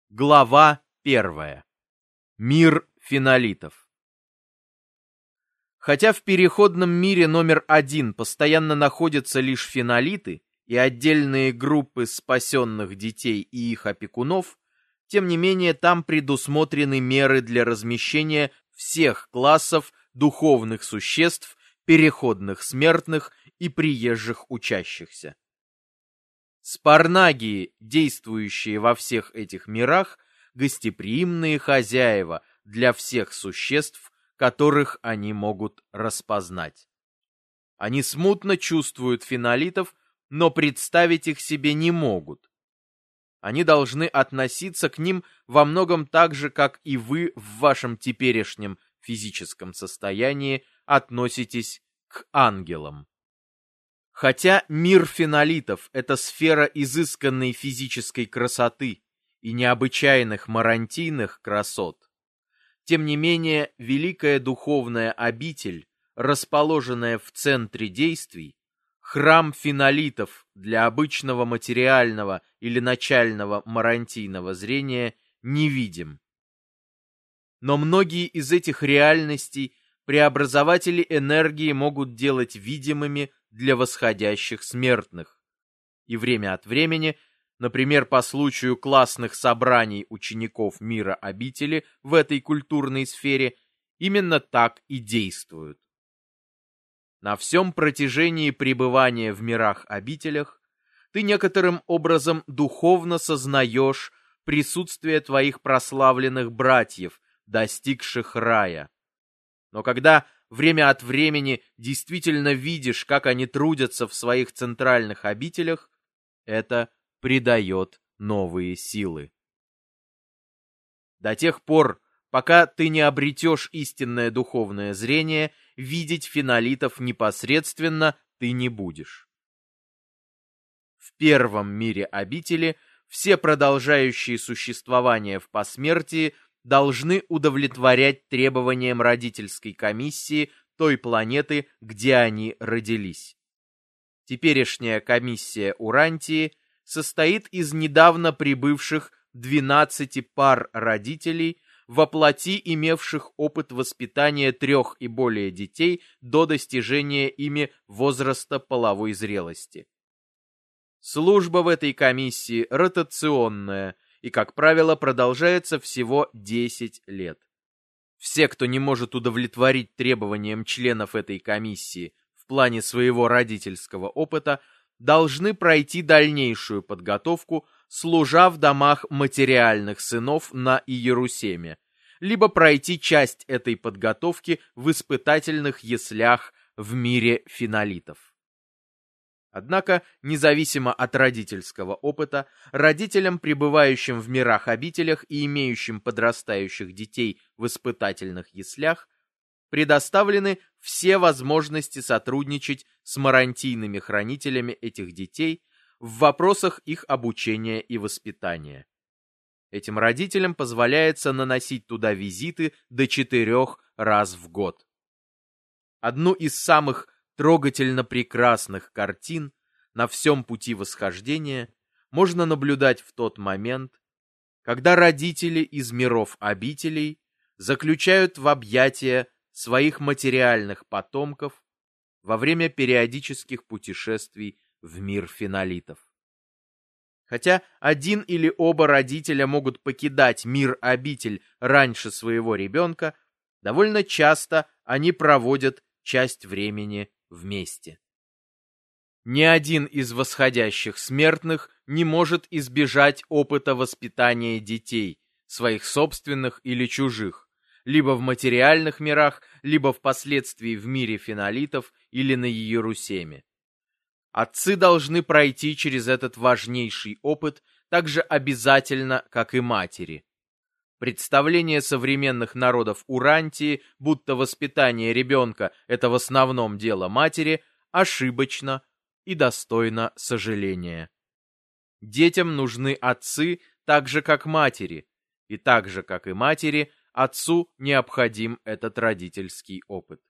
Глава 1. Мир фенолитов. Хотя в переходном мире номер 1 постоянно находятся лишь фенолиты и отдельные группы спасенных детей и их опекунов, тем не менее там предусмотрены меры для размещения всех классов духовных существ, переходных смертных и приезжих учащихся. Спарнагии, действующие во всех этих мирах, гостеприимные хозяева для всех существ, которых они могут распознать. Они смутно чувствуют фенолитов, но представить их себе не могут. Они должны относиться к ним во многом так же, как и вы в вашем теперешнем физическом состоянии относитесь к ангелам. Хотя мир фенолитов — это сфера изысканной физической красоты и необычайных марантийных красот, тем не менее великая духовная обитель, расположенная в центре действий, храм фенолитов для обычного материального или начального марантийного зрения, невидим. Но многие из этих реальностей преобразователи энергии могут делать видимыми для восходящих смертных. И время от времени, например, по случаю классных собраний учеников мира обители в этой культурной сфере, именно так и действуют. На всем протяжении пребывания в мирах-обителях ты некоторым образом духовно сознаешь присутствие твоих прославленных братьев, достигших рая. Но когда время от времени действительно видишь, как они трудятся в своих центральных обителях, это придает новые силы. До тех пор, пока ты не обретешь истинное духовное зрение, видеть фенолитов непосредственно ты не будешь. В первом мире обители все продолжающие существование в посмертии должны удовлетворять требованиям родительской комиссии той планеты, где они родились. Теперешняя комиссия Урантии состоит из недавно прибывших 12 пар родителей, воплоти имевших опыт воспитания 3 и более детей до достижения ими возраста половой зрелости. Служба в этой комиссии ротационная и, как правило, продолжается всего 10 лет. Все, кто не может удовлетворить требованиям членов этой комиссии в плане своего родительского опыта, должны пройти дальнейшую подготовку, служа в домах материальных сынов на Иерусалиме, либо пройти часть этой подготовки в испытательных яслях в мире фенолитов. Однако, независимо от родительского опыта, родителям, пребывающим в мирах-обителях и имеющим подрастающих детей в испытательных яслях, предоставлены все возможности сотрудничать с марантийными хранителями этих детей в вопросах их обучения и воспитания. Этим родителям позволяется наносить туда визиты до 4 раз в год. Одну из самых трогательно прекрасных картин на всем пути восхождения можно наблюдать в тот момент, когда родители из миров обителей заключают в объятия своих материальных потомков во время периодических путешествий в мир фенолитов. Хотя один или оба родителя могут покидать мир-обитель раньше своего ребенка, довольно часто они проводят часть времени вместе. Ни один из восходящих смертных не может избежать опыта воспитания детей, своих собственных или чужих, либо в материальных мирах, либо впоследствии в мире фенолитов или на Иерусалиме. Отцы должны пройти через этот важнейший опыт так же обязательно, как и матери. Представление современных народов Урантии, будто воспитание ребенка – это в основном дело матери, ошибочно и достойно сожаления. Детям нужны отцы так же, как матери, и так же, как и матери, отцу необходим этот родительский опыт.